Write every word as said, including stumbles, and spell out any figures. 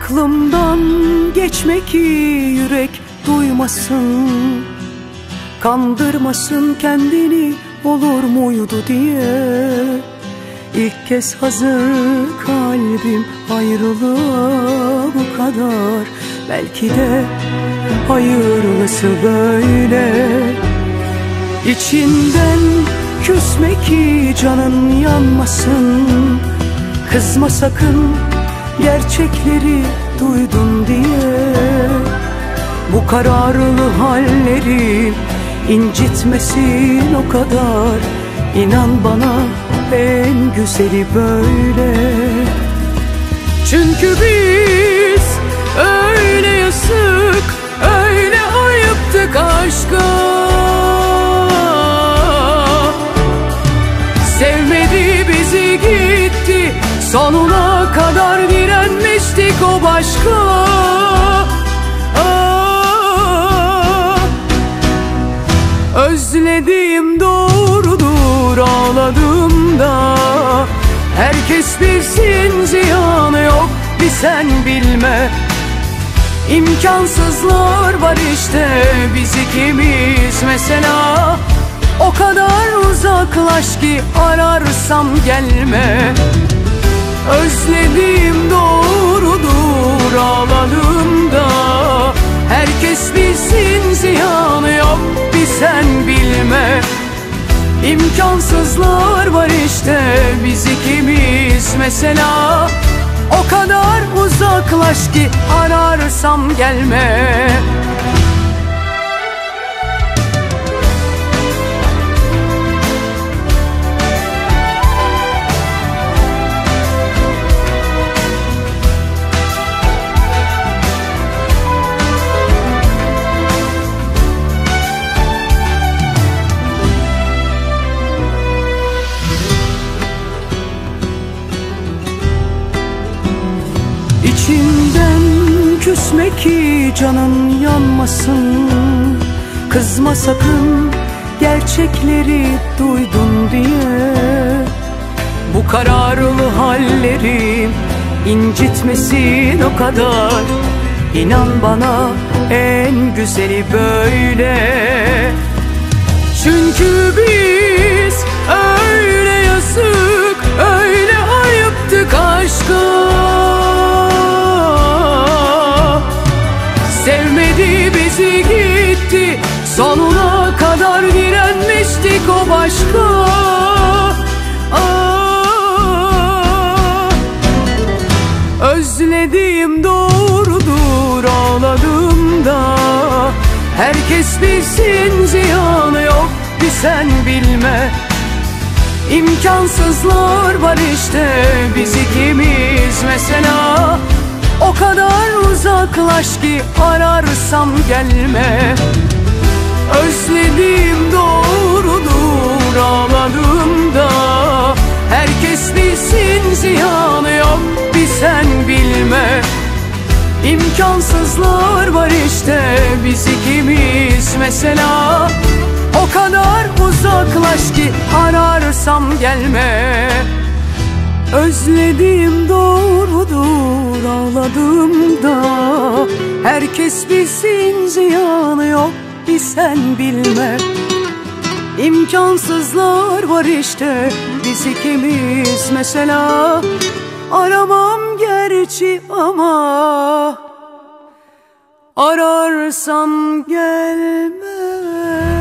Aklımdan geçme ki yürek duymasın, kandırmasın kendini olur muydu diye. İlk kez hazır kalbim ayrılığa bu kadar. Belki de hayırlısı böyle. İçinden küsme ki canın yanmasın, kızma sakın gerçekleri duydun diye. Bu kararlı halleri incitmesin o kadar. İnan bana en güzeli böyle. Çünkü biz öyle yazık, öyle ayıptık aşka. Sevmedi bizi gitti, sonuna kadar direnmiştik o başka. Aa, özlediğim doğrudur, ağladım da. Herkes bilsin ziyanı yok, bir sen bilme. İmkansızlar var işte biz ikimiz mesela. O kadar uzaklaş ki ararsam gelme. Özlediğim doğrudur, ağladım da. Herkes bilsin ziyanı yok, bir sen bilme. İmkansızlar var işte biz ikimiz mesela. O kadar uzaklaş ki ararsam gelme. İçinden küsme ki canın yanmasın, kızma sakın gerçekleri duydun diye. Bu kararlı halleri incitmesin o kadar. İnan bana en güzeli böyle. Çünkü biz öyle yazık, öyle ayıptık aşka. Sevmedi bizi gitti, sonuna kadar direnmiştik o başka. Aa, özlediğim doğrudur, ağladım da. Herkes bilsin ziyanı yok, bir sen bilme. İmkansızlar var işte biz ikimiz mesela. O kadar uzaklaş ki ararsam gelme. Özlediğim doğrudur, ağladım da. Herkes bilsin ziyanı yok, bir sen bilme. İmkansızlar var işte biz ikimiz mesela. O kadar uzaklaş ki ararsam gelme. Özlediğim doğrudur, ağladım da. Herkes bilsin ziyanı yok, bir sen bilme. İmkansızlar var işte biz ikimiz mesela. Aramam gerçi ama ararsam gelme.